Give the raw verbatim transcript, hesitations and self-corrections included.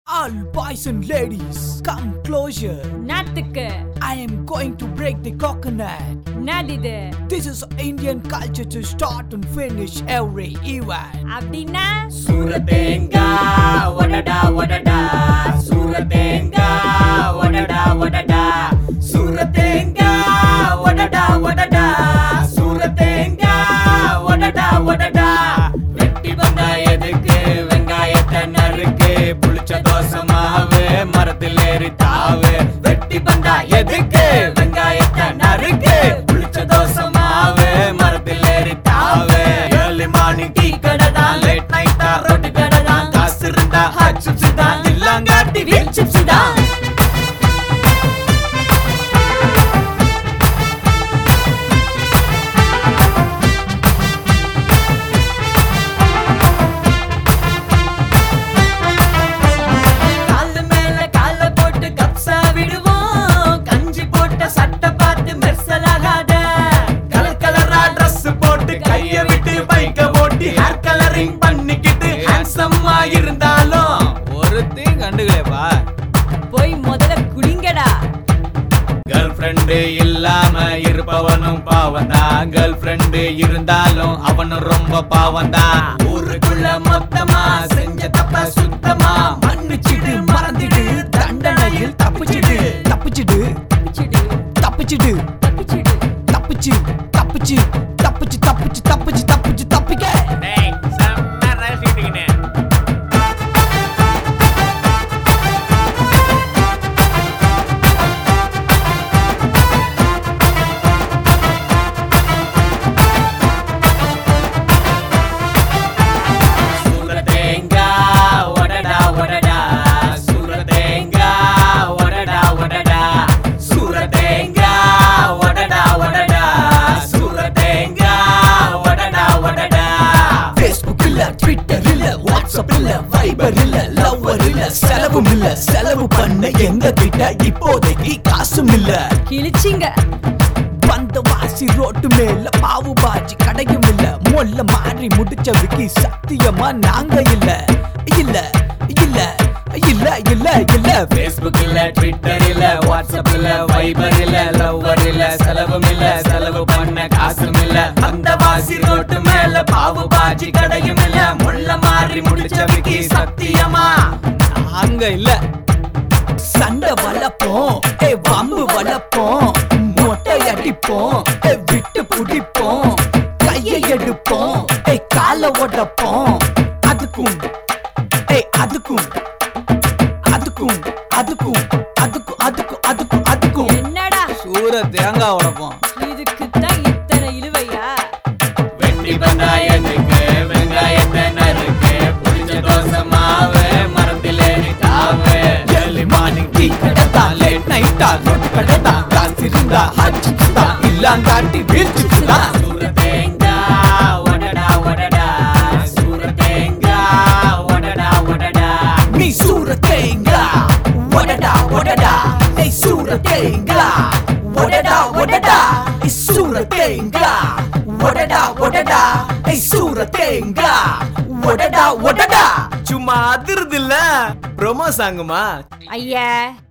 All boys and ladies, come closer. Nathukku I am going to break the coconut. Nadidu This is Indian culture to start and finish every event. Abdina Suratenga wadada wadada Suratenga wadada wadada Suratenga wadada wadada Suratenga wadada wadada வெட்டி வந்தா எதுக்கு வெங்காயத்தை நறுக்கு புளிச்ச தோசை மாவு மரத்தில் ஏறி தாவு வெட்டி வந்தா எதுக்கு வெங்காயத்தை நறுக்கு புளிச்ச தோசை மாவு மரத்தில் ஏறி தாவு ஏர்லி மார்னிங் டீ கடை தான் லேட் நைட்டா ரொட்டி கடை தான் காசு இருந்தா ஹாட் சிப்ஸ் தான் இல்லாங்காட்டி வீல் சிப்ஸ் தான் இருந்தாலும் ஒருத்தையும் கண்டுக்கலையப்பா போய் முதல்ல குடிங்கடா கேர்ள் ஃப்ரெண்டு இல்லாம இருப்பவனும் பாவந்தான் கேர்ள் ஃப்ரெண்டு இருந்தாலும் அவனும் ரொம்ப பாவந்தான் ஊருக்குள்ள மொத்தமா செஞ்ச தப்ப சுத்தமா மன்னிச்சிடு மறந்துடு தண்டனையில் தப்பிச்சிடு தப்பிச்சிடு தப்பிச்சிடு தப்பிச்சிடு தப்பிச்சிடு தப்பிச்சு தப்பிச்சு தப்பிச்சு தப்பிச்சு தப்பிச்சு தப்பிச்சு தப்பிக்க செலவும் இல்ல செலவு பண்ண எங்க கிட்ட இப்போதைக்கு காசும் இல்ல கிழிச்சிங்க வந்த வாசி ரோட்டு மேல பாவு பாஜி கடையும் இல்ல மொல்ல மாறி முடிச்ச விக்கி சத்தியமா நாங்க இல்ல இல்ல இல்ல இல்ல இல்ல இல்ல Facebook இல்ல Twitter இல்ல WhatsApp இல்ல Viber இல்ல Lover இல்ல செலவும் இல்ல செலவு பண்ண காசும் இல்ல அந்த வாசி ரோட்டு மேல பாவு பாஜி கடையும் இல்ல முள்ள மாறி முடிச்ச விக்கி சத்தியமா அங்க இல்ல சண்டை வளப்போம் ஏ வம்பு வளப்போம் மொட்டை அடிப்போம் ஏ விட்டு புடிப்போம் கையை எடுப்போம் ஏ காலை உடைப்போம் அதுக்கும் ஏ அதுக்கும் அதுக்கும் அதுக்கும் அதுக்கும் அதுக்கும் அதுக்கும் அதுக்கும் என்னடா சூர தேங்காய் உடைப்போம் இதுக்கு தான் இத்தனை இழுவையா வெட்டி வந்தா எதுக்கு வெங்காயத்தை நறுக்கு புளிச்ச தோசை மாவு மரத்தில் ஏறி தாவு ஏர்லி மார்னிங் டீ கடை தான் லேட் நைட்டா ரொட்டி கடை தான் காசு இருந்தா ஹாட் சிப்ஸ் தான் இல்லாங்காட்டி வீல் சிப்ஸ் தான் சூரத்தேங்கா ஒடடா ஒடடா சூரத்தேங்கா ஒடடா ஒடடா நீ சூர தேங்காய் ஒடடா ஒடடா ஏய் சூர தேங்காய் ஒடடா ஒடடா ஏய் சூர தேங்காய் ஒடடா ஒடடா ஏய் சூர தேங்காய் ஒடடா ஒடடா சும்மா அதிருது இல்ல ப்ரோமோ சாங்குமா ஐயா